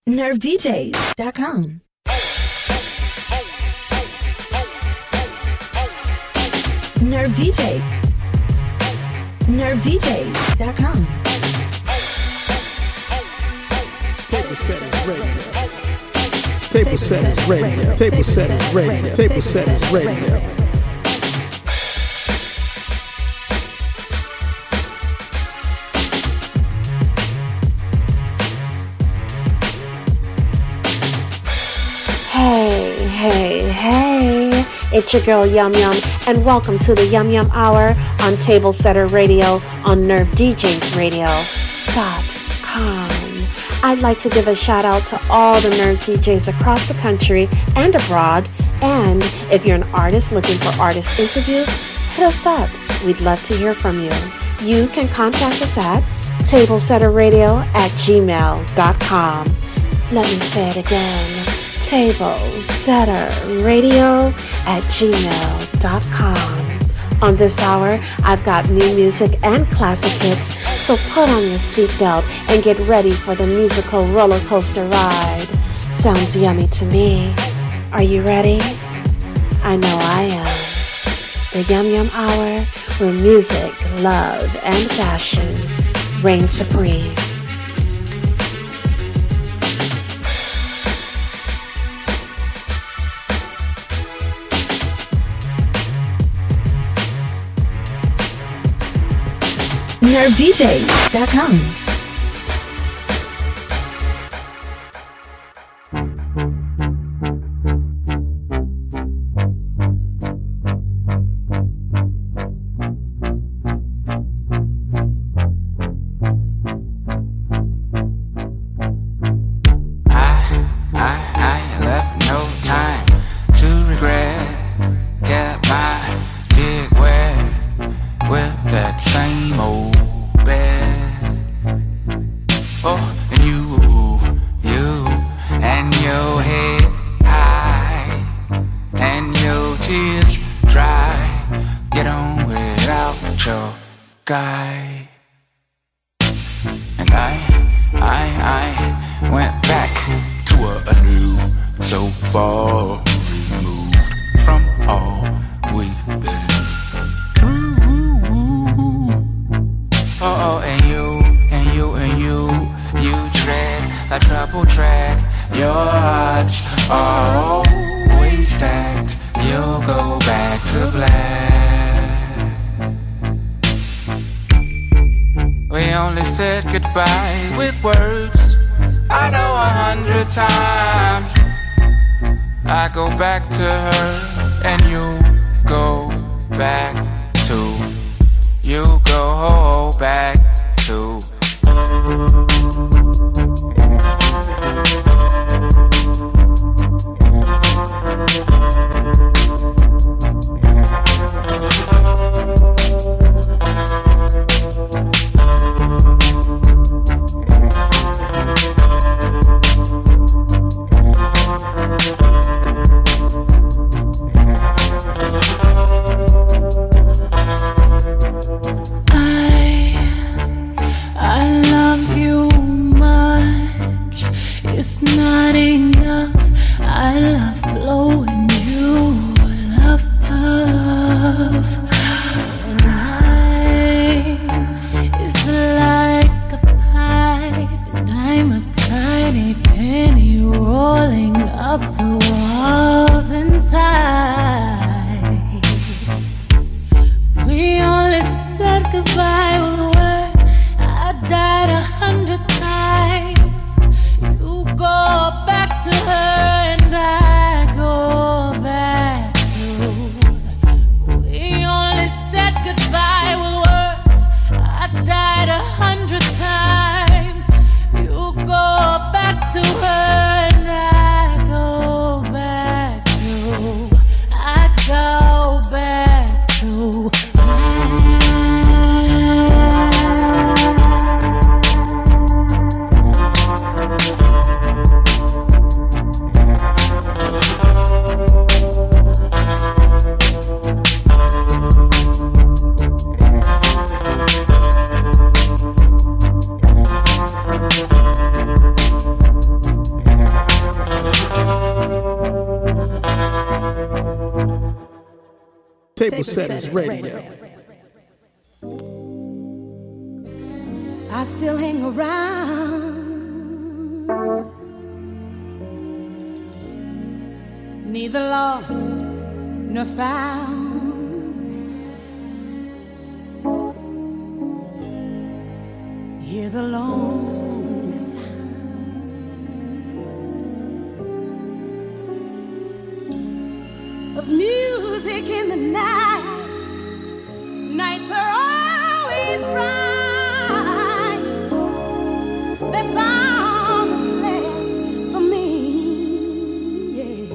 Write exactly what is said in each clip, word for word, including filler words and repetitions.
nerve d js dot com. Nerve D J. nerve d js dot com. Table setters radio. Table setters radio. Table setters radio. Table setters radio. Hey, hey, hey. It's your girl Yum Yum, and welcome to the Yum Yum Hour on Table Setter Radio on nerve d js radio dot com. I'd like to give a shout out to all the Nerve D Js across the country and abroad. And if you're an artist looking for artist interviews, hit us up. We'd love to hear from you. You can contact us at table setter radio at gmail dot com. Let me say it again. table setter radio at gmail dot com. On this hour, I've got new music and classic hits, so put on your seatbelt and get ready for the musical roller coaster ride. Sounds yummy to me. Are you ready? I know I am. The Yum Yum Hour, where music, love, and fashion reign supreme. nerve d js dot com. Table Setters Radio. I still hang around, neither lost nor found. Hear the lonely sound of music in the night. Nights are always bright. That's all that's left for me, yeah.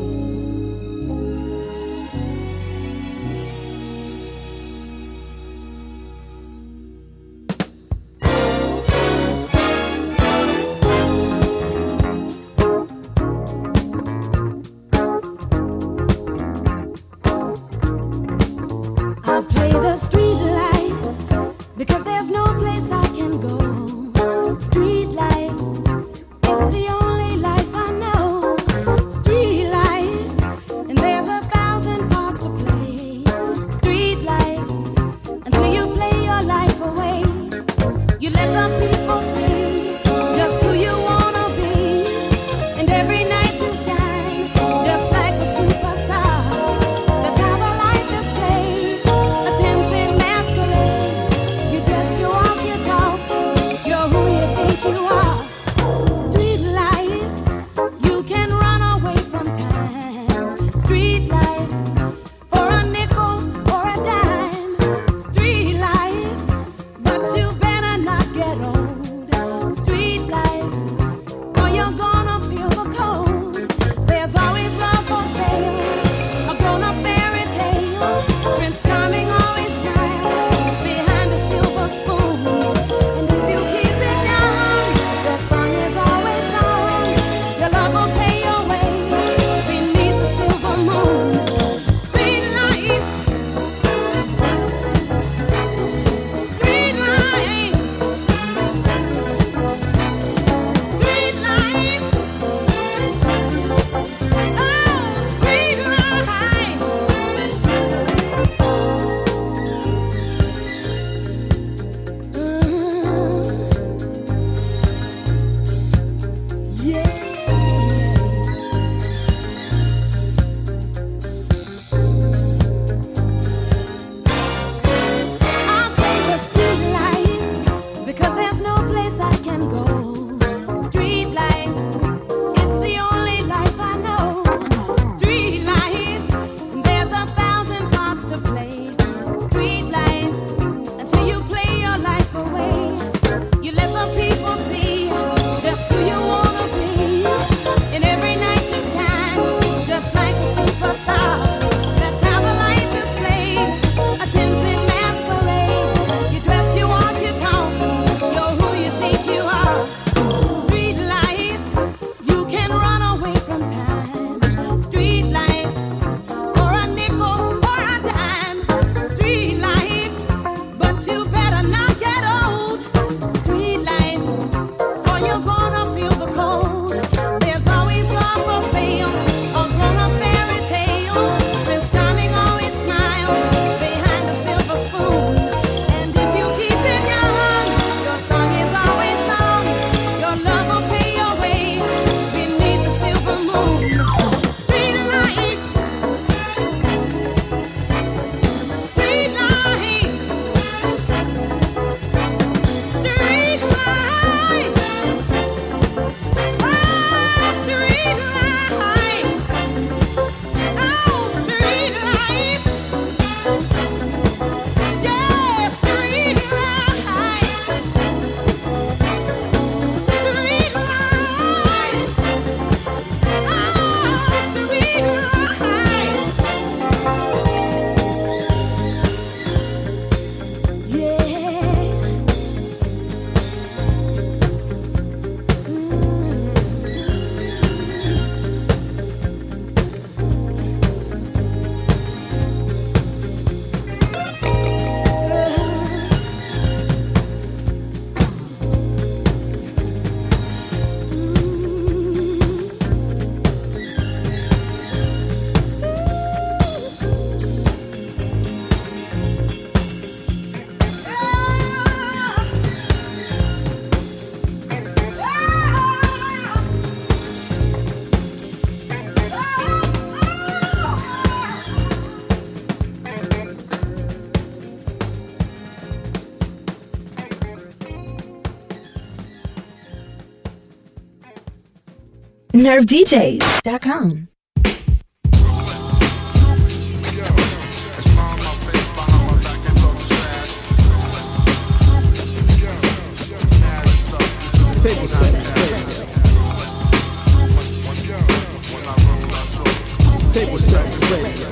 nerve d js dot com. Table setters radio. Table setters radio.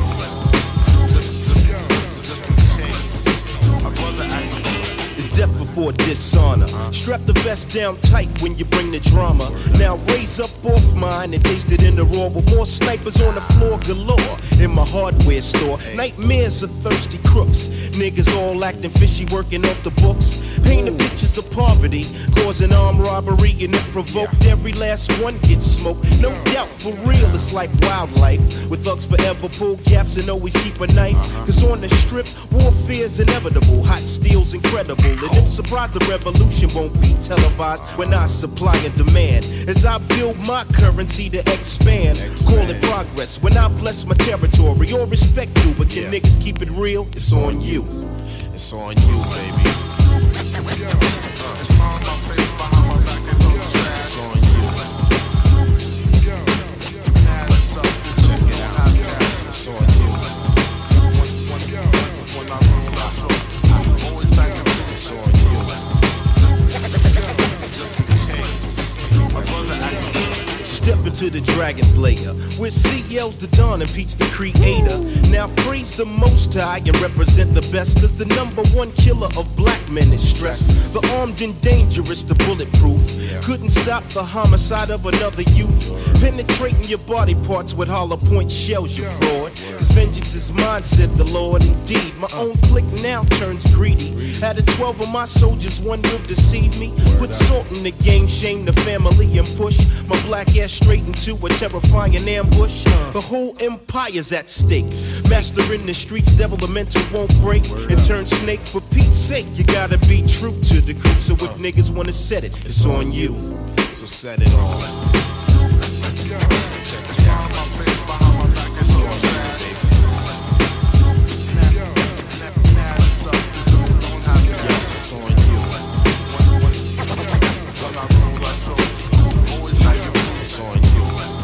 Death before dishonor. Strap the vest down tight when you bring the drama. Now raise up off mine and taste it in the raw. With more snipers on the floor galore. In my hardware store, nightmares of thirsty crooks. Niggas all acting fishy, working off the books. Painting pictures of poverty, causing armed robbery, and it provoked every last one gets smoked. No doubt, for real, it's like wildlife. With thugs forever pull caps and always keep a knife. Cause on the strip, warfare's inevitable. Hot steel's incredible. And if surprised, the revolution won't be televised when I supply and demand. As I build my currency to expand, call it progress. When I bless my territory, all respect due, but can yeah. niggas keep it real? It's on you. It's on you, baby. It's on you. Check it out. It's on you. It's on you. Step into the dragon's lair, where C L's the dawn and Pete's the creator. Now praise the most high and represent the best, cause the number one killer of black men is stress. The armed and dangerous, the bulletproof, couldn't stop the homicide of another youth. Penetrating your body parts with hollow point shells, you fraud. Cause vengeance is mine, said the Lord. Indeed, my own clique now turns greedy. Out of twelve of my soldiers, one will deceive me. Put salt in the game, shame the family, and push my black ass straight into a terrifying ambush. The whole empire's at stake. Master in the streets, devil the mental won't break. And turn snake for Pete's sake. You gotta be true to the crew. So if niggas wanna set it, it's on you. So set it on. Check this out. It's on you, baby. It's on you. It's on you.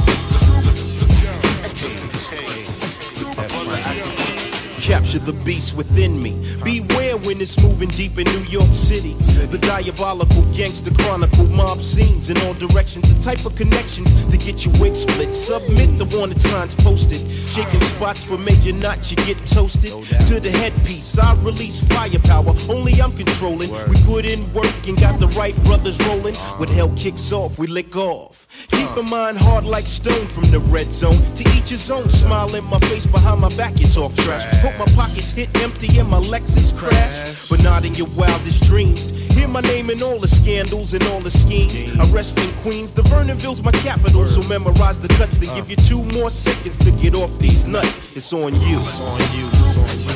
Capture the beast within me. Beware when it's moving deep in New York City. The diabolical gangster chronicle mob scenes in all directions. The type of connections to get your wig split. Submit the wanted signs posted. Shaking spots for major knots, you get toasted. To the headpiece, I release firepower. Only I'm controlling. We put in work and got the right brothers rolling. When hell kicks off, we lick off. Keep in mind hard like stone from the red zone. To each his own, smile in my face, behind my back you talk trash. Hope my pockets hit empty and my Lexus crash, but not in your wildest dreams. Hear my name in all the scandals and all the schemes. I rest in Queens, the Vernonville's my capital. So memorize the cuts to give you two more seconds to get off these nuts. It's on you. It's on you. It's on you.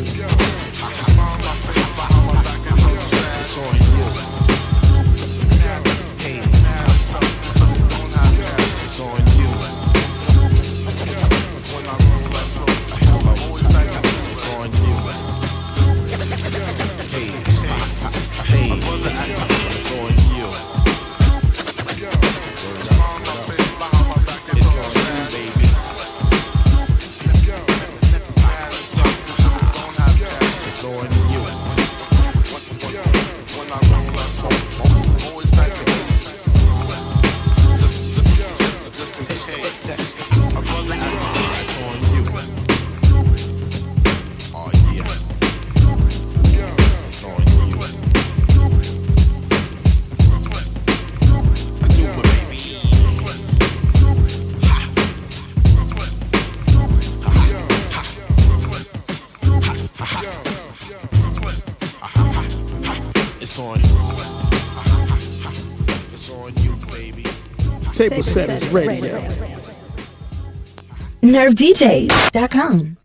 It's on you. Hey. It's on you. It's on you. Hey. Hey. It's on you. It's on you, baby. It's on you. Always back the case. Just in case. It's on you. Oh yeah. It's on you. I do it, baby. Ha. Ha. Ha. Ha. Ha. It's on you. It's on you, baby. Table setters radio. nerve d js dot com.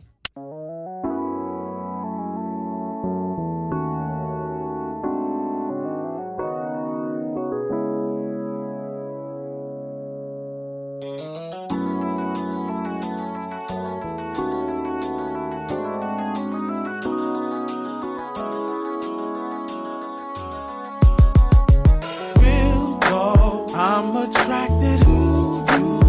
I'm attracted to you.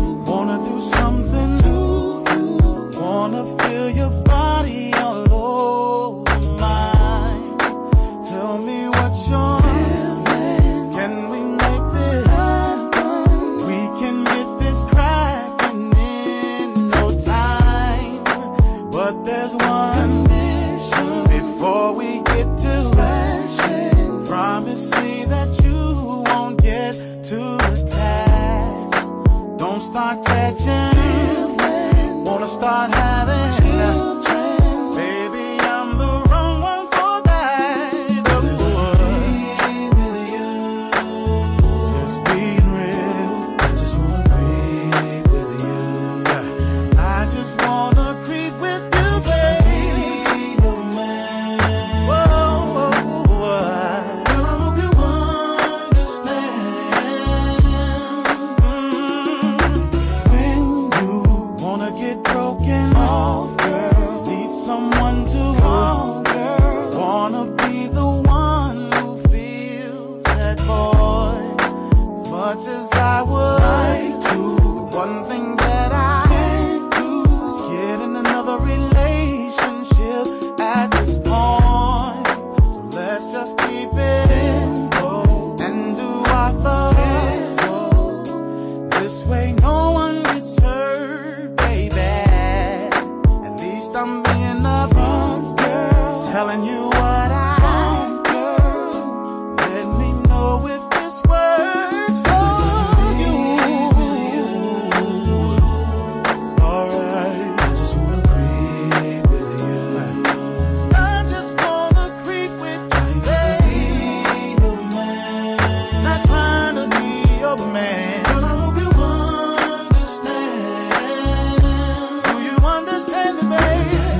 start catching, wanna start having children. Baby, I'm the wrong one for that. Just be with you, just being real. I just wanna creep with you. Yeah. I just wanna creep with you, baby. Your man. Whoa, whoa, whoa. Girl, I hope you understand. Get broken off, girl. Need someone to hold, girl. Wanna be the one who feels that void. As much as I would like to, one thing that I can't do is get in another relationship at this point. So let's just keep it simple and do our thoughts. This way no one gets hurt. I'm being upfront, girl, telling you what I want, girl. Let me know if this works for you. Alright, I just wanna creep with you. I just wanna creep with you, baby. Your man. Not trying to be your man. Girl, I hope you understand. Do you understand me, baby?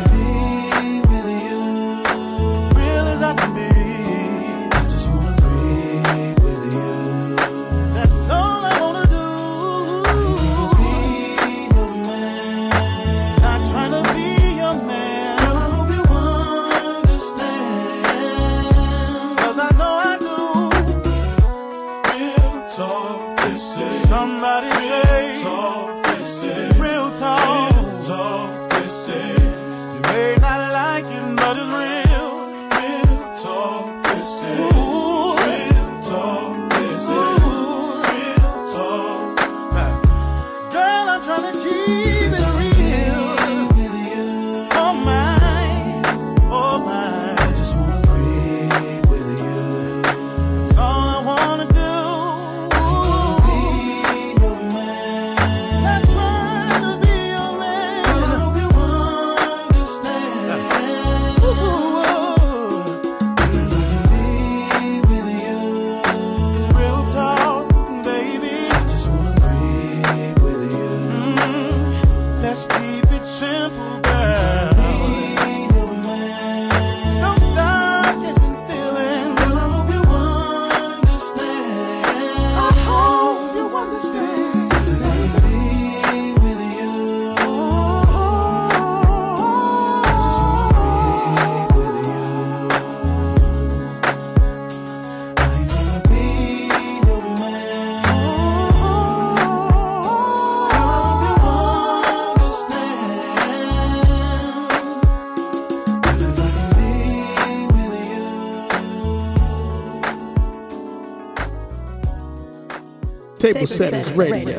Somebody say, talk, this is real talk. Real talk, this is. You may not like it, but it's real. Real talk, this is. Ooh. Real talk, this is. Real talk. Girl, I'm trying to keep it real. Oh my, oh my. I just wanna breathe with you. That's all I wanna do. Table Setters Radio.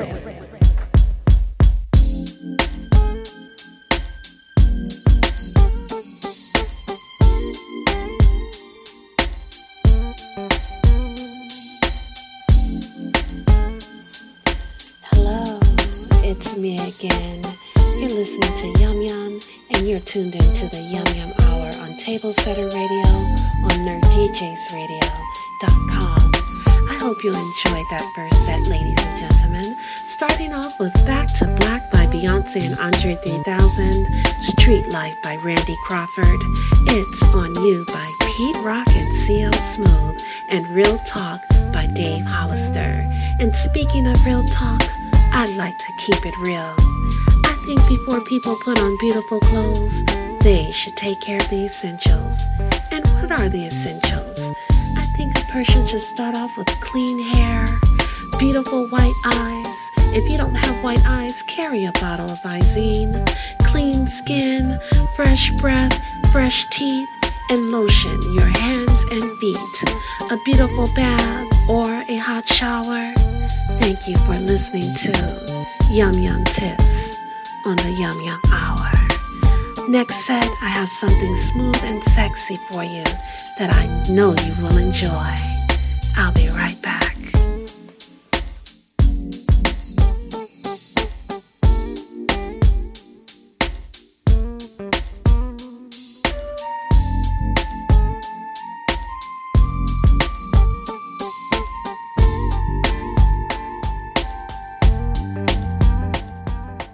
Hello, it's me again. You're listening to Yum Yum, and you're tuned into the Yum Yum Hour on Table Setter Radio on nerd D Js radio dot com. I hope you enjoyed that first set, ladies and gentlemen. Starting off with Back to Black by Beyonce and Andre three thousand, Street Life by Randy Crawford, It's On You by Pete Rock and C L Smooth, and Real Talk by Dave Hollister. And speaking of real talk, I'd like to keep it real. I think before people put on beautiful clothes, they should take care of the essentials. And what are the essentials? I think a person should start off with clean hair, beautiful white eyes. If you don't have white eyes, carry a bottle of Visine, clean skin, fresh breath, fresh teeth, and lotion your hands and feet, a beautiful bath, or a hot shower. Thank you for listening to Yum Yum Tips on the Yum Yum Hour. Next set, I have something smooth and sexy for you that I know you will enjoy. I'll be right back.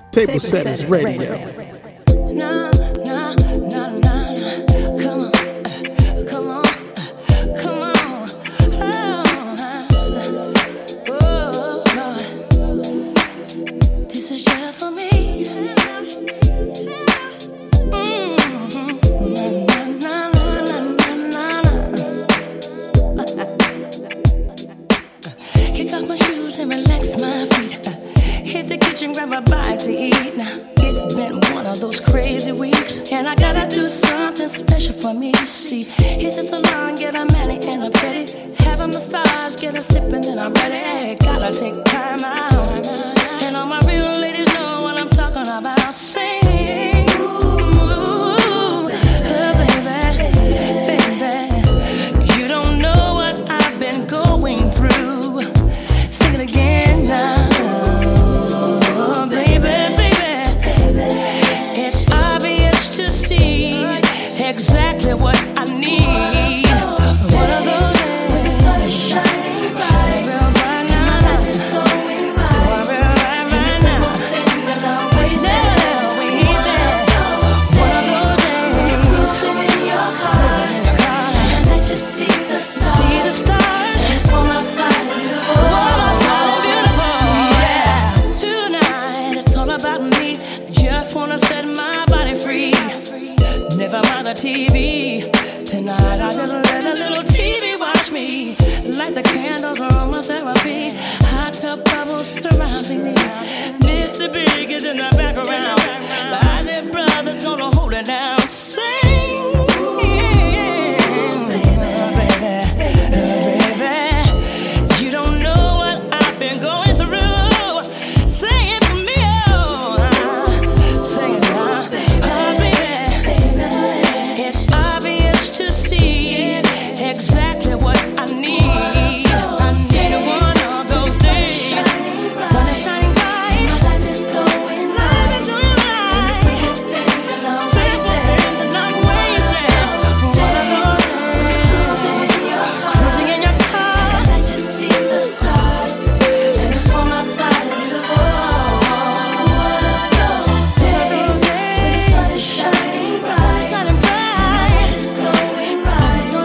Table Setters Radio. Nah, nah, nah, nah, nah. Come on, uh, come on, uh, come on. Oh, oh, Lord. This is just for me. Mm-hmm. Nah, nah, nah, nah, nah, nah, nah. Kick off my shoes and relax my feet. Uh, hit the kitchen, grab a bite to eat. Now it's been one of those crazy weeks, and I gotta do something special for me. See, hit the salon, get a mani and a pedi, have a massage, get a sip, and then I'm ready. Gotta take time out, and all my real ladies know what I'm talking about. Sing, ooh, baby, baby, you don't know what I've been going through. Sing it again now. Exactly what I need. One of those days when the sun is shining bright, real bright now. Life is going right, real right, right now. Things are not wasted, wasted. One of those days, cruising in your car, and let you see the stars. See the stars. Just for my side of beautiful, my side of beautiful. Yeah. Tonight it's all about me. Just wanna set my body free. Never mind the T V. Tonight I just let a little T V watch me. Light the candles, aromatherapy. Hot tub bubbles surrounding me. Mister Big is in the background. The Isaac Brothers gonna hold it down. Sing, baby, baby, baby. You don't know what I've been going through. Sing it for me, oh, sing it now. Exactly what I need. I need one of those days. Sun is shining bright. Life is going right. Life is going right. Simple things are not wasted. One of those days. Cruising in your car. And let you see the stars. And it's for my side of beautiful. One of those days. When the sun is shining bright. Shining bright. Life is going right.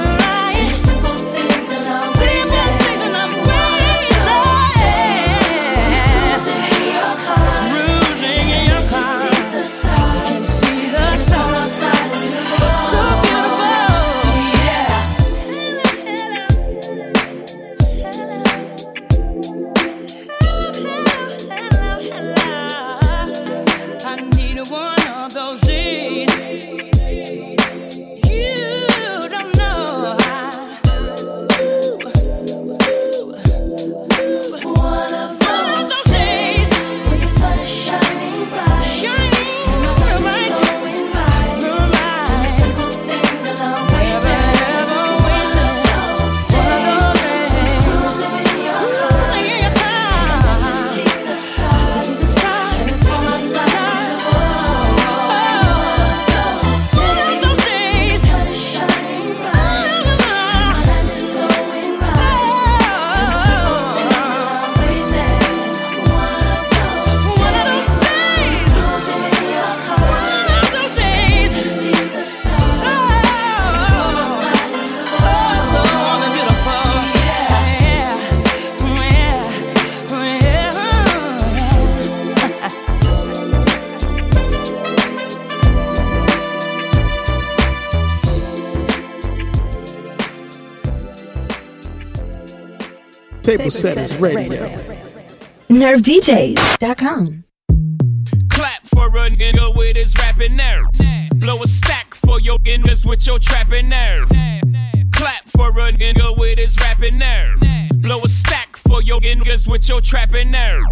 Table Setters Radio. Nerve D Js dot com. Clap for a nigga with his rapping nerves. Blow a stack for your niggas with your trapping nerve. Clap for a nigga with his rapping nerve. Blow a stack for your niggas with your trapping nerve.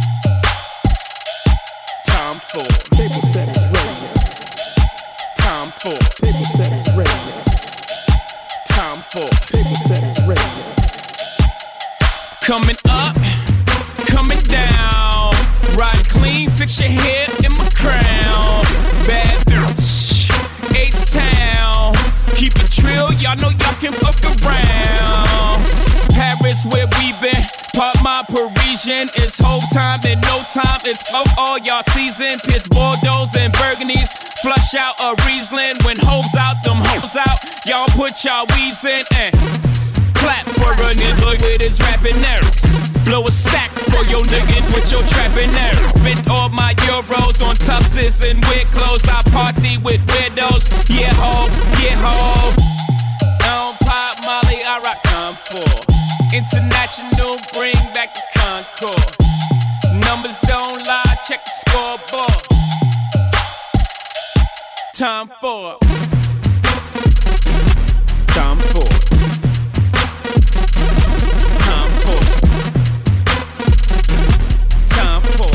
Time for Table Setters Radio. Time for Table Setters Radio. Time for Table Setters Radio. Coming up, coming down. Ride clean, fix your hair in my crown. Bad bitch, H-Town. Keep it trill, y'all know y'all can fuck around. Paris where we been, pop my Paris. Parisian. It's whole time and no time. It's for all y'all season. Piss Bordeaux and Burgundies. Flush out a Riesling. When hoes out, them hoes out. Y'all put y'all weaves in and clap for a nigga with his rapping nerves. Blow a stack for your niggas with your trapping nerves. Spent all my euros on tupses and weird clothes. I party with weirdos. Yeah, ho, yeah, ho. I don't pop Molly, I rock time for international, bring back the Concord. Numbers don't lie, check the scoreboard. Time for Time for Time for Time for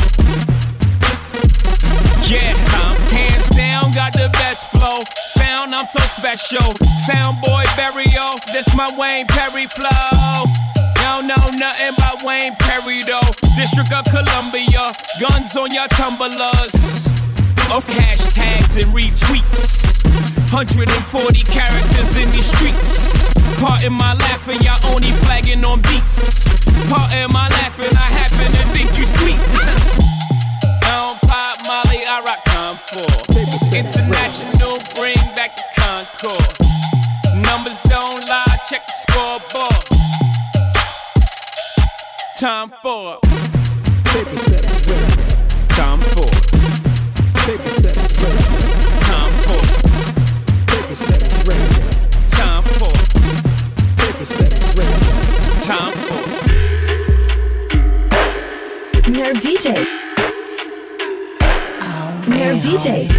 Yeah, time. Hands down, got the best flow. Sound, I'm so special. Sound boy Barrio, this my Wayne Perry flow. Don't know nothing about Wayne Perry though. District of Columbia, guns on your tumblers. Of hashtags and retweets. one hundred forty characters in these streets. Pardon my laughing, y'all only flagging on beats. Pardon my laughing, I happen to think you sweet. I don't pop Molly, I rock time for international, bring back the Concord. Numbers don't lie, check the scoreboard. Time for Time for Paper set is ready. Time for Paper set is ready. Time for Paper set is ready. Time for Nerve D J. Nerve D J.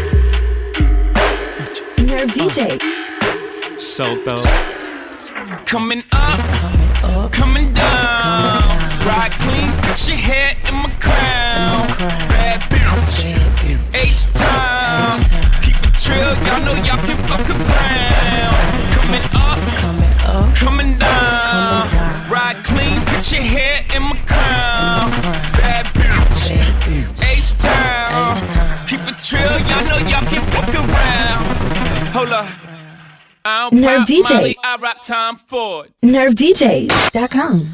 Nerve D J. So though coming up, coming down. Ride clean, fix your hair in my crown. Bad bitch, H-time. Keep it trill, y'all know y'all can fuck around. Coming up, coming down. Ride clean, fix your hair in my crown. Bad bitch, H-time. Keep it trill, y'all know y'all can fuck around. Hold up. Nerve D J. Molly, I rock time for Nerve D J dot com.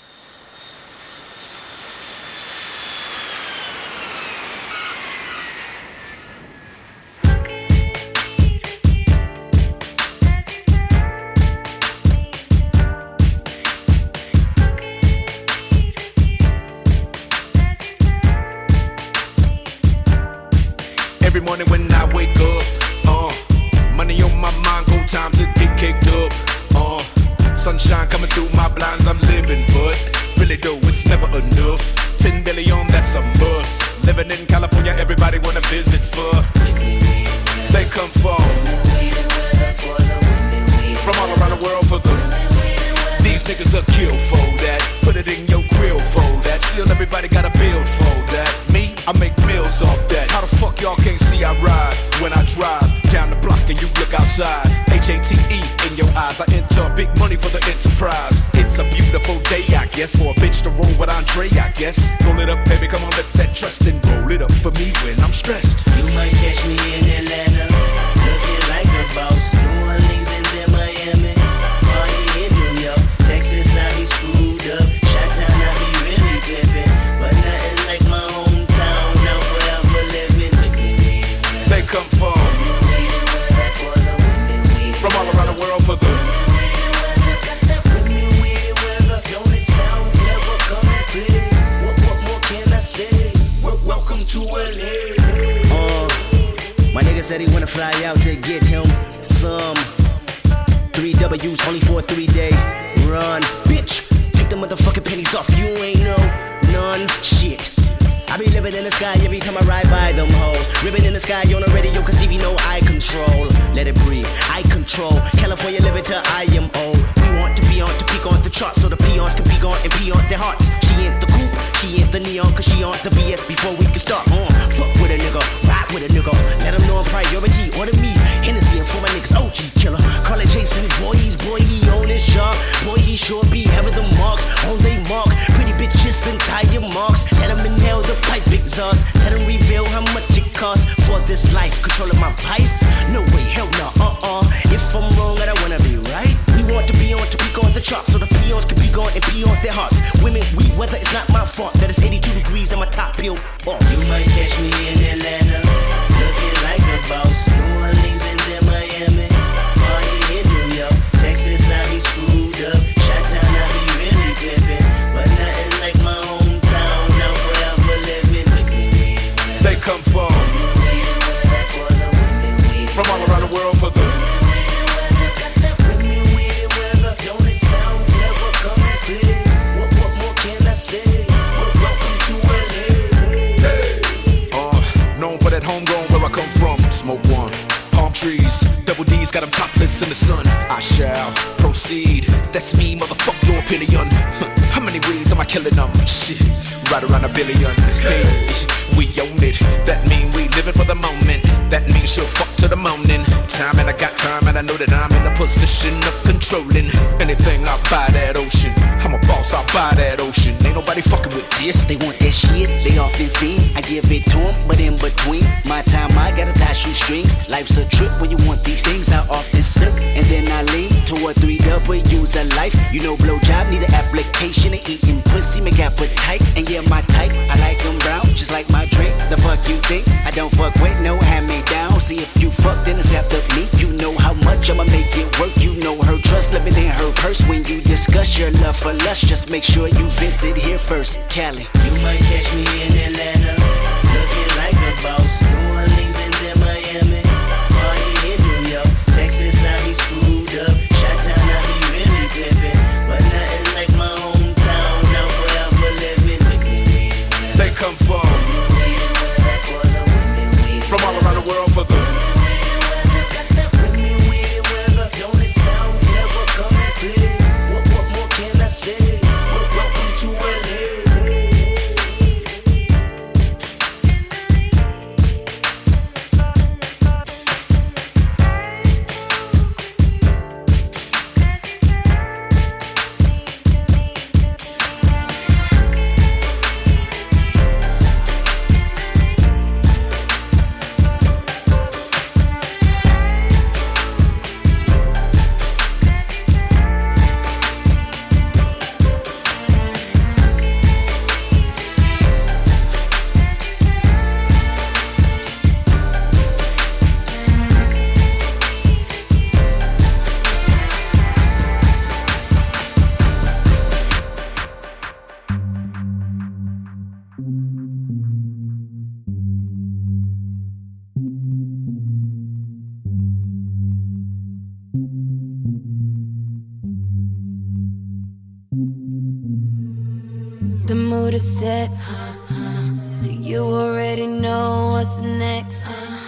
Every morning when I wake up, uh, money on my mind, go time to get caked up. Uh, sunshine coming through my blinds, I'm living, but really though it's never enough. Ten billion, that's a must. Living in California, everybody wanna visit for. They come from from all around the world for the. These niggas are kill for that. Put it in your grill for that. Still everybody gotta build for that. Me, I make meals off that. How the fuck y'all can't see I ride when I drive down the block and you look outside? H A T E in your eyes. I enter big money for the enterprise. It's a beautiful day, I guess, for a bitch to roll with Andre, I guess. Roll it up, baby, come on, lift that trust and roll it up for me when I'm stressed. You might catch me in Atlanta, looking like a boss. New Orleans and then Miami, party in New York. Texas, I be screwed up. Chi-town, I be really pimpin', but nothing like my hometown. Now forever living. They come from from all around the world for the. Welcome to L A. Uh, my nigga said he wanna fly out to get him some three W's only for a three day run. Bitch, take the motherfucking pennies off. You ain't no none shit. I be living in the sky every time I ride by them hoes. Ribbon in the sky on the radio cause Stevie know I control. Let it breathe, I control. California living till I am old. We want to be on to peak on the charts so the peons can be gone and pee on their hearts. She ain't the coupe, she ain't the neon cause she on the B S before we can start on. Fuck with a nigga, ride with a nigga. Let them know I'm priority, order me. Hennessy and for my niggas, O G killer. Call it Jason Voorhees, boy he on his job. Boy he sure be having the marks on they mark. Pretty bitches and tire marks. Let them inhale the pipe exhaust. Let them reveal how much it costs for this life. Controlling my vice? No way, hell no, uh-uh. If I'm wrong, I don't wanna be right. We want to be on to peak on the charts so the peons can be gone and pee on their hearts. Women, we weather, it's not my fault that it's eighty-two degrees and my top peeled off. You might catch me in Atlanta, looking like a boss. New Orleans and then Miami, party in New York. Texas, I be screwed up. Chi-town, I be really pimpin', but nothing like my hometown. Now forever living. They come from from all around the world for the that homegrown where I come from. Smoke one, palm trees, double D's got them topless in the sun. I shall proceed. That's me, motherfuck your opinion. How many ways am I killing them? Shit, right around a billion. Hey, we own it. That mean we living for the moment. That means she'll fuck to the morning. Time and I got time and I know that I'm in a position of controlling anything. I buy that ocean. I'm a boss, I buy that ocean. Ain't nobody fucking with this. They want that shit, they often fiend. I give it to them, but in between my time I gotta tie shoestrings. Life's a trip when you want these things. I often slip and then I lean toward three W's of life. You know blowjob need an application of eating pussy make appetite. And yeah, my type, I like them brown, just like my drink. The fuck you think? I don't fuck with no hand me down. See if you fuck then it's after me. You know how much I'ma make it work. You know her trust living in her purse. When you discuss your love for lust, just make sure you visit here first. Cali, you might catch me in Atlanta, looking like a boss. New Orleans and then Miami, party in New York. Texas, I be screwed up. Chi-town, I be really pimpin', but nothing like my hometown. Now forever living. They come from from all around the world for the The mood is set, so you already know what's next.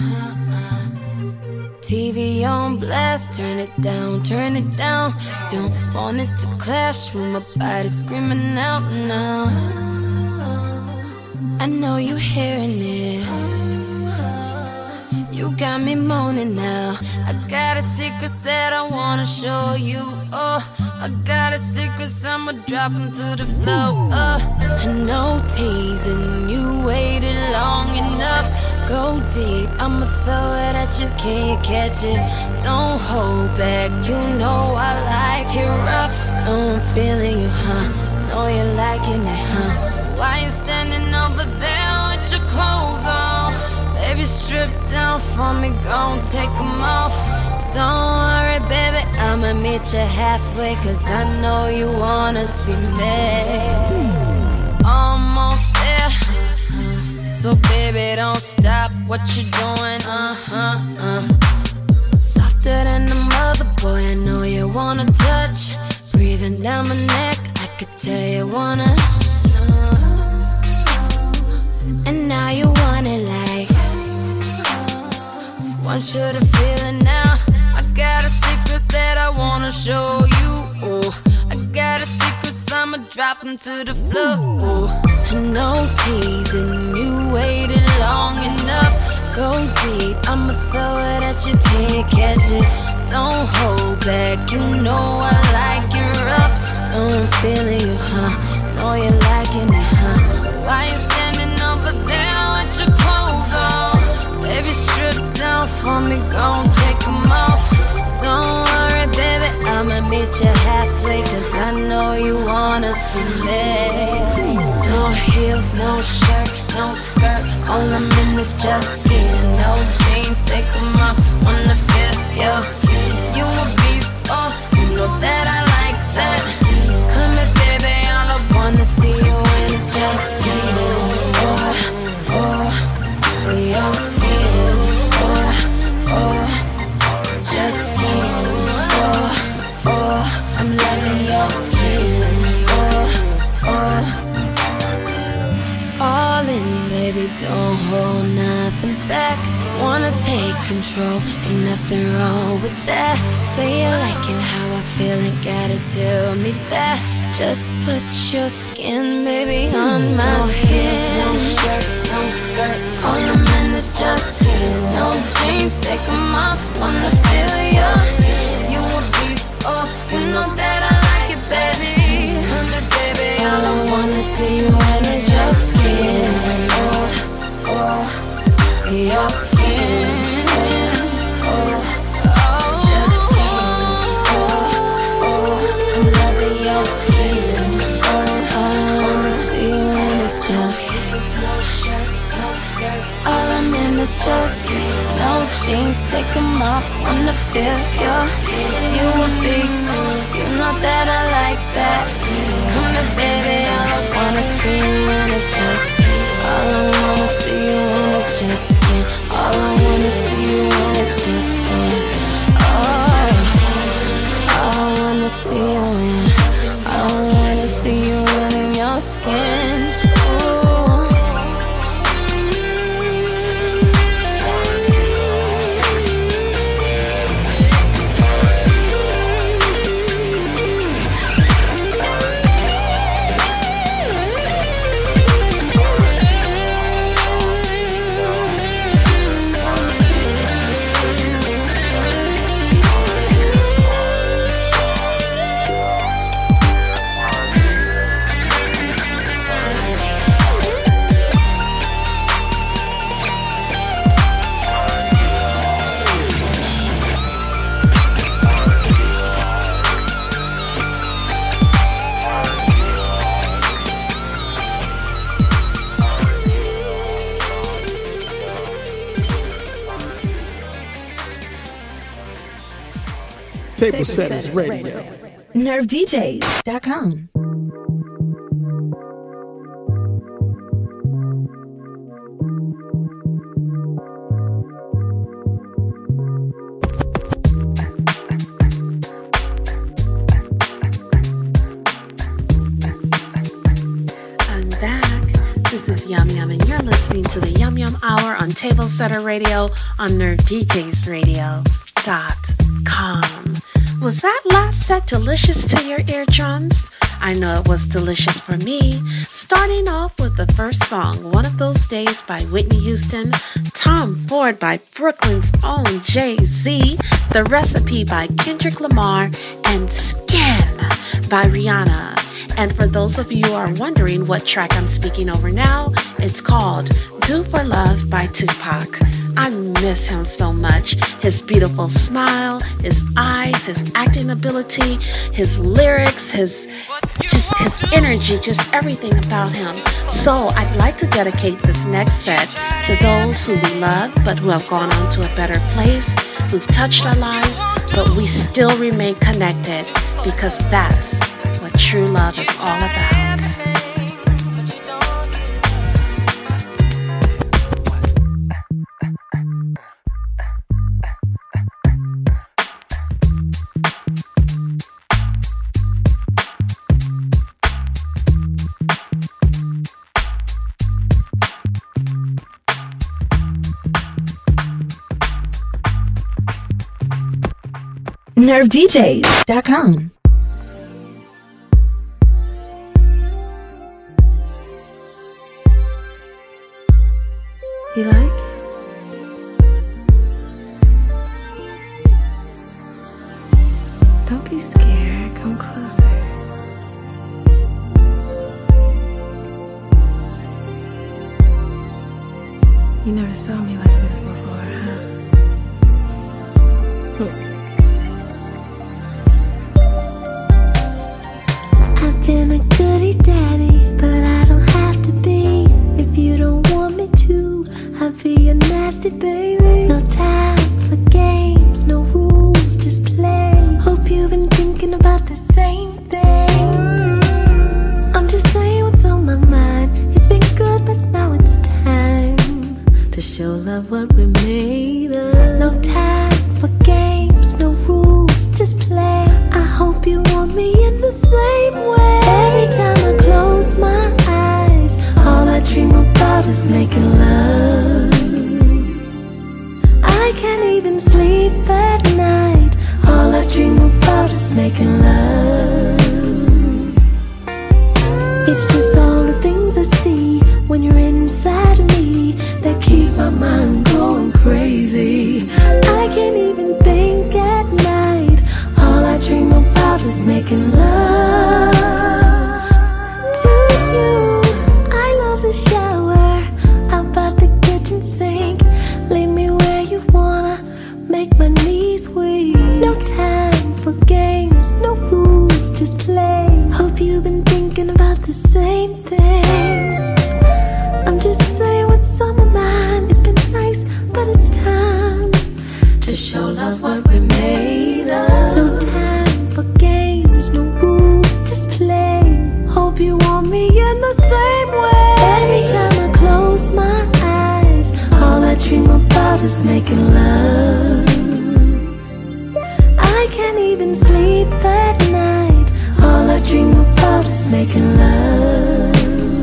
T V on blast, turn it down, turn it down. Don't want it to clash with my body screaming out now. I know you hearing it. You got me moaning now. I got a secret that I wanna show you. Oh, I got a secret, so I'ma drop into the flow. Oh, I know teasing you waited long enough. Go deep, I'ma throw it at you, can you catch it? Don't hold back, you know I like it rough. Know I'm feeling you, huh? Know you're liking it, huh? So why you standing over there with your clothes on? Baby, strip down for me, gon' take them off. Don't worry, baby, I'ma meet you halfway, cause I know you wanna see me. Almost there, so baby, don't stop what you're doing, uh-huh, uh. Softer than a mother, boy, I know you wanna touch. Breathing down my neck, I could tell you wanna know. And now you want it like, want you to feel it now. I got a secret that I wanna show you. Oh, I got a secret, so I'ma drop them to the floor. Oh, I know teasing you waited long enough. Go deep, I'ma throw it at you, can't catch it. Don't hold back, you know I like it rough. Know I'm feeling you, huh? Know you're liking it, huh? So why you standing over there with your clothes on? Baby, strip down for me, gon' take them off. Don't worry, baby, I'ma meet you halfway, cause kissing me. No heels, no shirt, no skirt. All I'm in is just skin. No jeans, take them off. Wanna feel your skin. You a beast, oh, you know that I like that. Come here, baby, all I wanna see you in is just skin. Oh, oh, your skin. Oh, oh, just skin. Oh, oh, I'm loving your skin. Oh, oh. All in, baby, don't hold nothing back. Wanna take control, ain't nothing wrong with that. Say you liking how I feel and gotta tell me that. Just put your skin, baby, on my no skin. No shirt, no skirt, all your men is just skin. No jeans, take them off, wanna feel your skin. You a beast, oh, you know that I like it, baby. Come here, baby, all I wanna see you in is your skin. Oh, oh, your skin. Oh, oh, just skin. Oh, oh, I'm loving your skin. Oh, all I wanna see you in is just no shirt, no skirt. All I'm in is just no jeans, take them off, wanna feel your skin. You a beast, you know that I like that. Come here, baby, all I wanna see you in is just all I wanna see you in is just skin. All I wanna see you in is just skin. Oh, all I wanna see you in. All I wanna see you in your skin. Table Setters Radio. Nerve D Js dot com. I'm back. This is Yum Yum, and you're listening to the Yum Yum Hour on Table Setter Radio on Nerve D Js Radio dot com. Was that last set delicious to your eardrums? I know it was delicious for me. Starting off with the first song, One of Those Days by Whitney Houston, Tom Ford by Brooklyn's own Jay-Z, The Recipe by Kendrick Lamar, and Skin by Rihanna. And for those of you who are wondering what track I'm speaking over now, it's called Do for Love by Tupac. I miss him so much. His beautiful smile, his eyes, his acting ability, his lyrics, his just his energy, just everything about him. So I'd like to dedicate this next set to those who we love but who have gone on to a better place, who've touched our lives, but we still remain connected because that's what true love is all about. Nerve D Js dot com. You like? Don't be scared. Come closer. You never saw me like this before, huh? I've been a goodie daddy, but I don't have to be. If you don't want me to, I'll be a nasty baby. No time for games, no rules, just play. Hope you've been thinking about the same thing. I'm just saying what's on my mind. It's been good, but now it's time to show love what we made of. No time for games, no rules, just play. I hope you want me in the same way. Every time I close my eyes, all I dream about is making love. I can't even sleep at night. All I dream about is making love. It's just all the things I see when you're inside of me that keeps my mind going crazy. I can't even think at night. All I dream about is making love to you. I love the shower, about the kitchen sink. Leave me where you wanna, make my knees weak. No time for games, no rules, just play. Hope you've been thinking about the same things. I'm just saying what's on my mind. It's been nice, but it's time to show love what we made of. No time for games, no rules, just play. Hope you want me in the same way. Every time I close my eyes, all I dream about is making love. I can't even sleep at night. All I dream about is making love.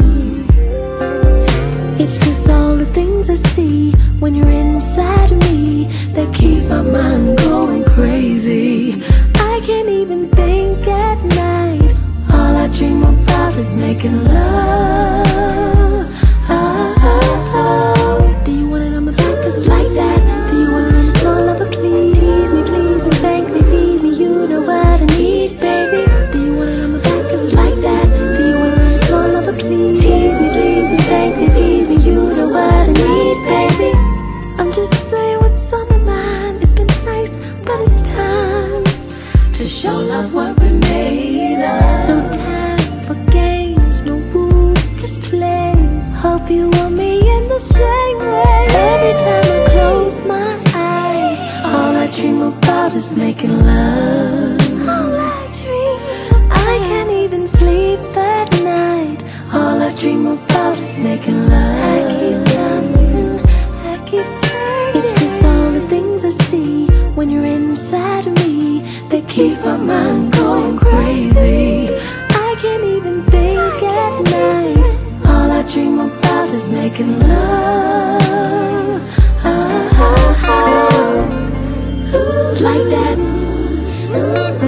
It's just all the things I see when you're inside of me that keeps my mind going crazy. I can't even think at night. All I dream about is making love. Oh, oh, oh. Do you want it on my back 'cause it's like that? Do you want it on the floor, lover, please? Tease me, please me, thank me, feed me. You know what I need, baby. Do you want it on my back 'cause it's like that? Do you want it on the floor, lover, please? Tease me, please me, thank me, feed me. You know what I need, baby. I'm just saying what's on my mind. It's been nice, but it's time to show love what we made of. No time for games, no rules, just play. Hope you want me in the same way. Every time I close my eyes, all I dream about is making love. All I dream, I can't even sleep at night. All I dream about is making love. I keep dancing, I keep turning. It's just all the things I see when you're inside of me that keeps my mind going crazy. I can't even think at night. All I dream about is making love. Oh, oh, oh. Ooh, like that. Ooh,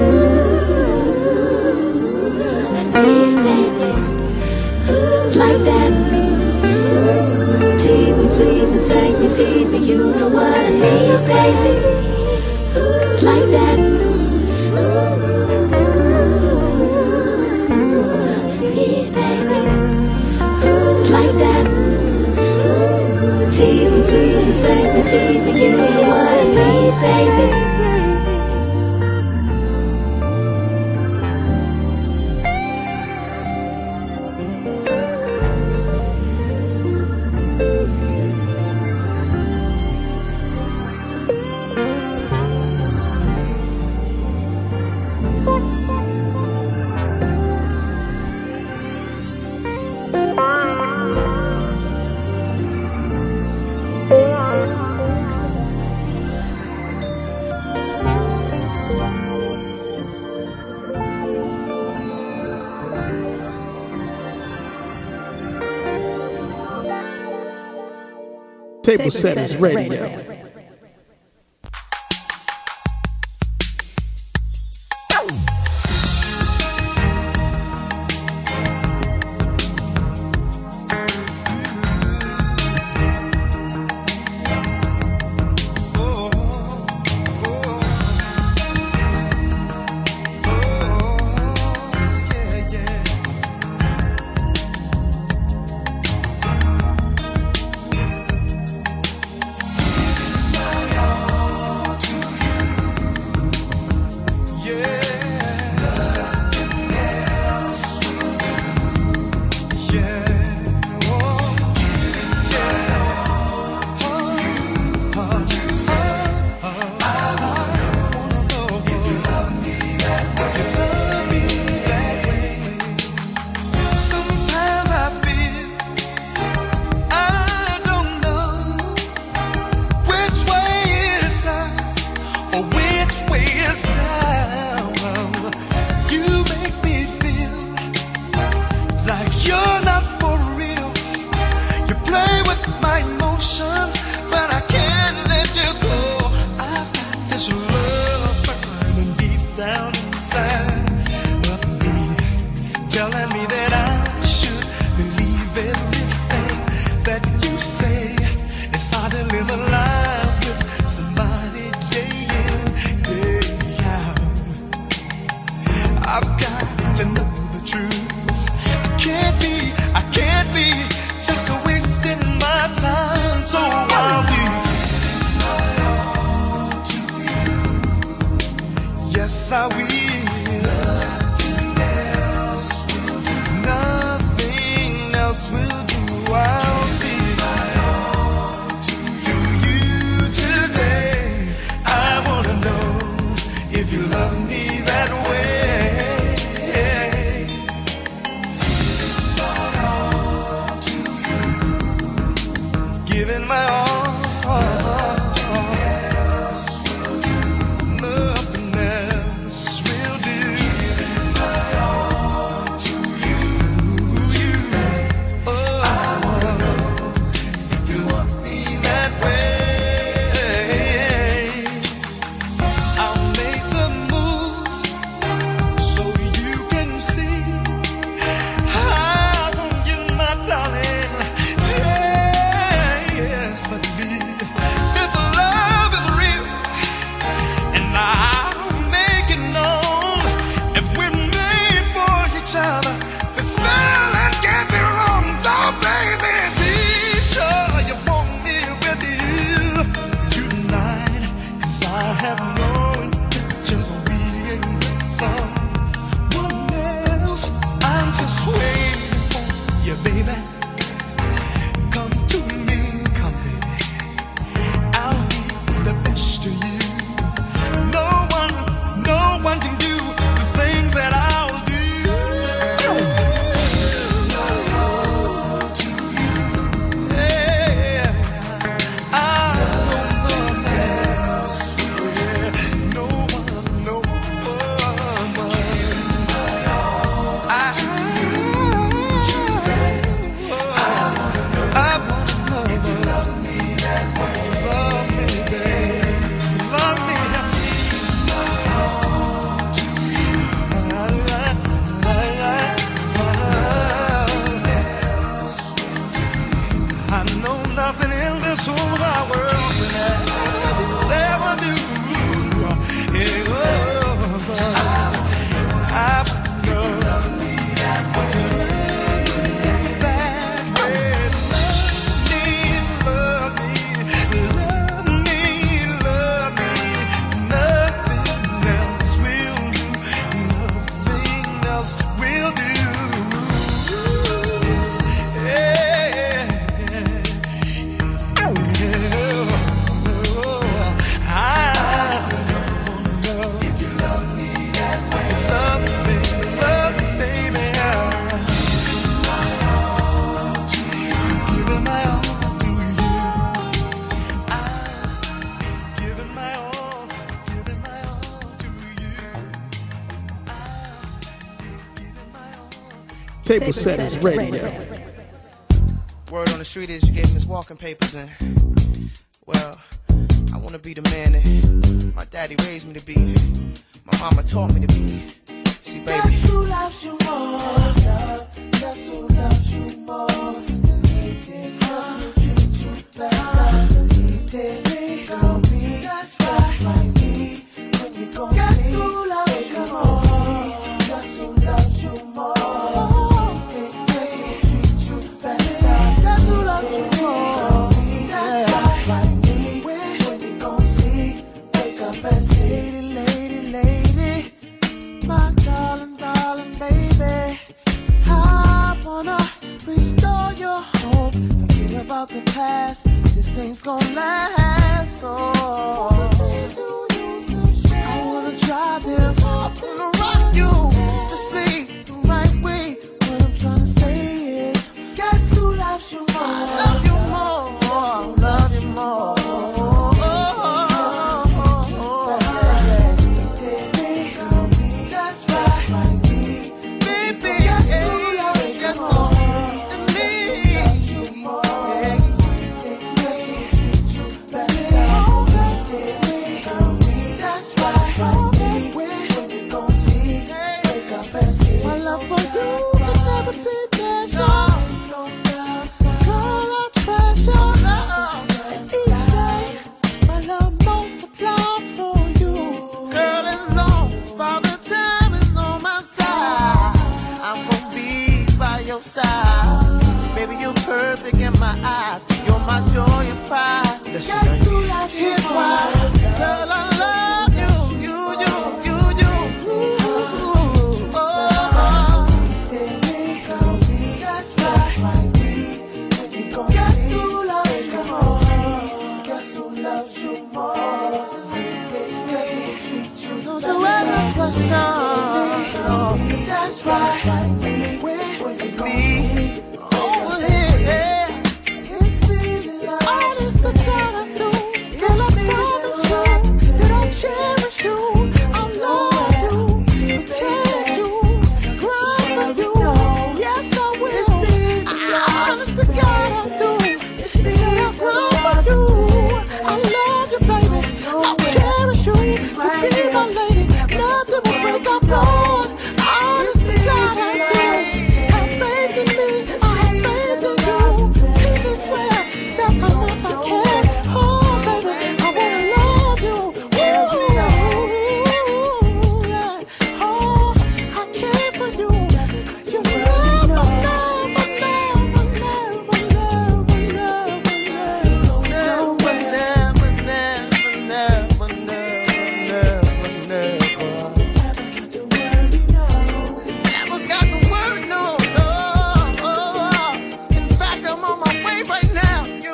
baby. Ooh, like that. Tease me, please me, spank me, feed me. You know what I need, baby. Ooh, like that. Like that. Tease me, please me, spank me, feed me. You know what I need, baby. Table Setters Radio. say it's hard to live a life with somebody day in, day out. I've got to know the truth. I can't be, I can't be just wasting my time. So I'll be loyal to you. Yes, I will. Nothing else will do. Nothing else will do. I'll be loyal to you today. I wanna know if you love me that way. Giving my all, nothing else will do. Nothing else will do. Giving my all to you, you. Oh, I wanna know if you want me that way. I'll make the moves so you can see. I want you, my darling. Yes, but believe this love is real, and I'll make it known. If we're made for each other, this feeling can't be wrong. So baby, be sure you want me with you tonight, 'cause I have no intentions of being with someone else. I'm just waiting for you, baby. Come to me. To you, no one, no one can do the things that I'll do. Loyal to you, yeah. I know nothing else. Yeah. No one, no one. I to you today. I wanna know if you love me that way. Love me, baby. I know nothing in this whole wide world will ever do. Yeah, oh, I know love me that way. That way, love me, love me, love me, love me. Nothing else will do. Nothing else will do. Yeah. Table Setters Radio. Word on the street is you gave me this walking papers, and well, I wanna be the man that my daddy raised me to be, my mama taught me to be. See, baby. Guess who loves you more? Guess who loves you more than he did? Guess who treats you better than he did? Me, girl, me, that's right, like me. When you gon' see, guess who loves you more? Guess who loves you more? About the past, this thing's gonna last. So all the things you used to share, I wanna try them. I'm gonna rock you to sleep the right way. What I'm trying to say is, guess who loves you more? I love you more, love you more. My love for you can never be measured. perfect in my eyes. You're my joy and pride. Listen, here's why. Girl, I love you. You, you, you, you. Ooh, oh. That's right. Guess who loves you more? Guess who loves you more? Guess who treats you? Don't you ever question. That's right. It's me. Over here. It's me. All this the God I do. Girl, I promise you that I'll cherish you. I'll love you, protect you, cry for you. Yes, I will. Honest to God I do. Say I'll cry for you. I love you, baby. I'll cherish you. You'll be my lady. Nothing will break our bond. Honest to God I do. Have faith in me. I have faith in you. You can swear that's how much I care. Oh, baby, I wanna love you. Ooh, yeah. Oh, I care for you. You never, never, never, never, never, never, never, never, never, never, never. Never got to worry, no, no. In fact, I'm on my way right now. You.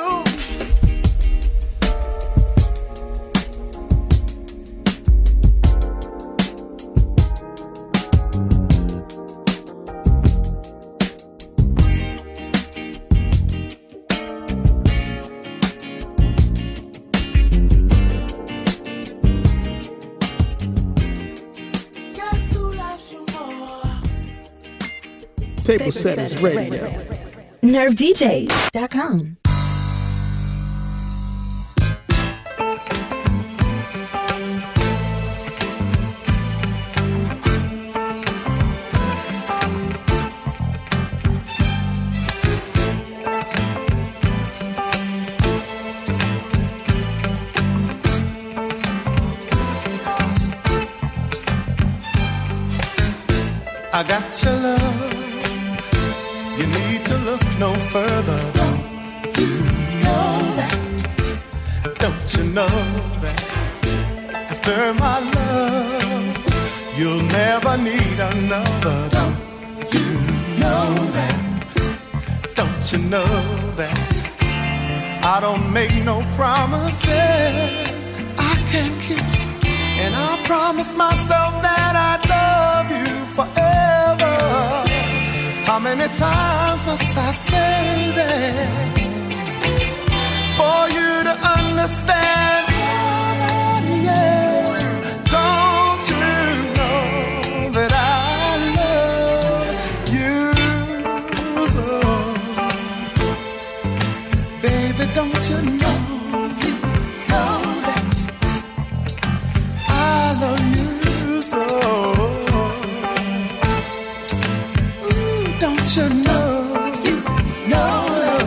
Guess who loves you more? Table Setters Radio. nerve d j dot com. I got your love. You need to look no further. Don't you know that? Don't you know that? After my love, you'll never need another. Don't you know that? Don't you know that? I don't make no promises I can't keep. And I promised myself that I'd love you forever. How many times must I say that for you to understand? Yeah, don't you know that I love you so? Baby, don't you know, you know that I love you so? Don't you know, you know,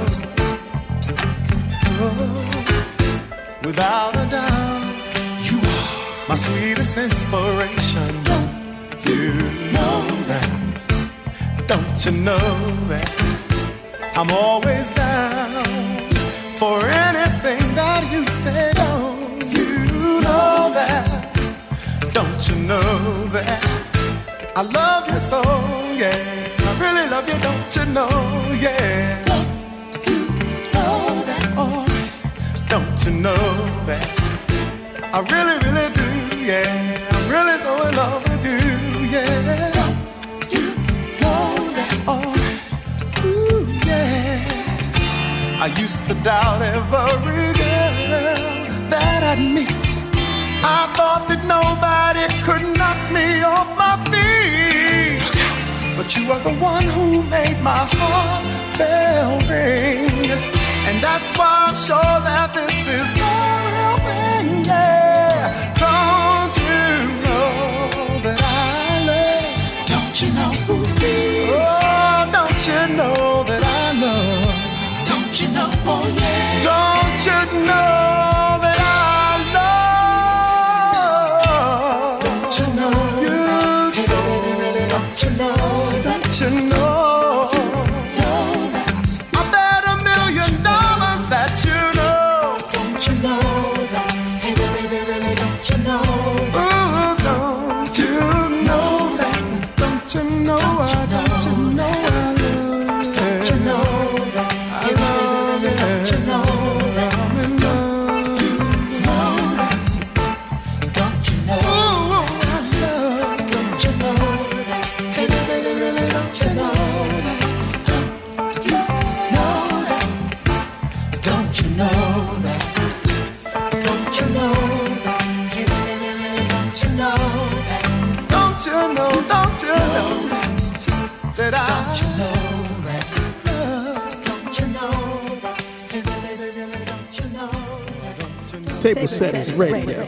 oh, without a doubt, you are my sweetest inspiration. Don't you know that? Don't you know that? I'm always down for anything that you say. Don't you know that? Don't you know that? I love you so, yeah. I really love you, don't you know, yeah. Don't you know that? Oh, don't you know that? I really, really do, yeah. I'm really so in love with you, yeah. Don't you know that? Oh, ooh, yeah. I used to doubt every girl that I'd meet. I thought that nobody could knock me off my feet. But you are the one who made my heart bell ring. And that's why I'm sure that this is the real thing, yeah. Don't you know that I love? Don't you know who me? Oh, don't you know that I love? Don't you know, oh yeah. Don't you know that I love? Don't you know you so? Don't you know? You know, I bet a million Table Setters Radio.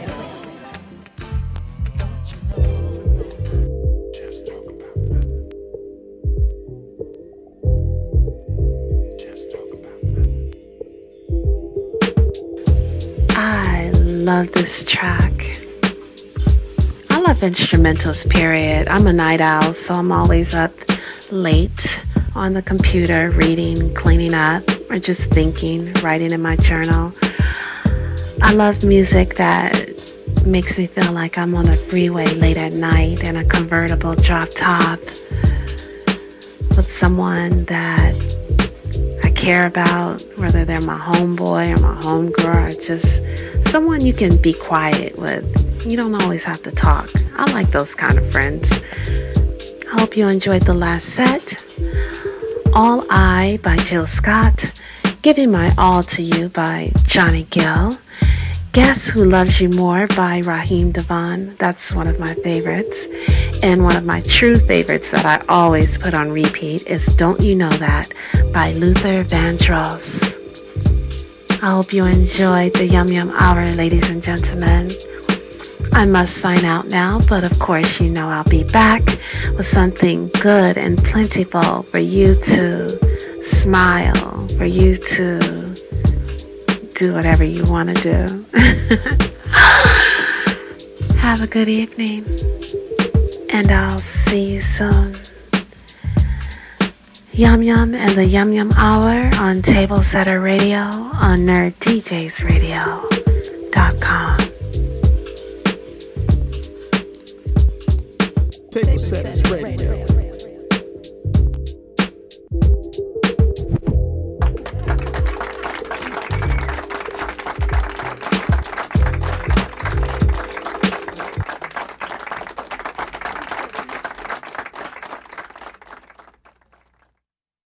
I love this track. I love instrumentals, period. I'm a night owl, so I'm always up late on the computer, reading, cleaning up, or just thinking, writing in my journal. I love music that makes me feel like I'm on a freeway late at night in a convertible drop top with someone that I care about, whether they're my homeboy or my homegirl, or just someone you can be quiet with. You don't always have to talk. I like those kind of friends. I hope you enjoyed the last set. All I by Jill Scott. Giving My All to You by Johnny Gill. Guess Who Loves You More by Raheem DeVaughn. That's one of my favorites. And one of my true favorites that I always put on repeat is Don't You Know That by Luther Vandross. I hope you enjoyed the Yum Yum Hour, ladies and gentlemen. I must sign out now, but of course you know I'll be back with something good and plentiful for you to smile, for you to do whatever you want to do. Have a good evening, and I'll see you soon. Yum Yum and the Yum Yum Hour on Table Setter Radio on nerd D Js radio dot com. Table Setters Radio.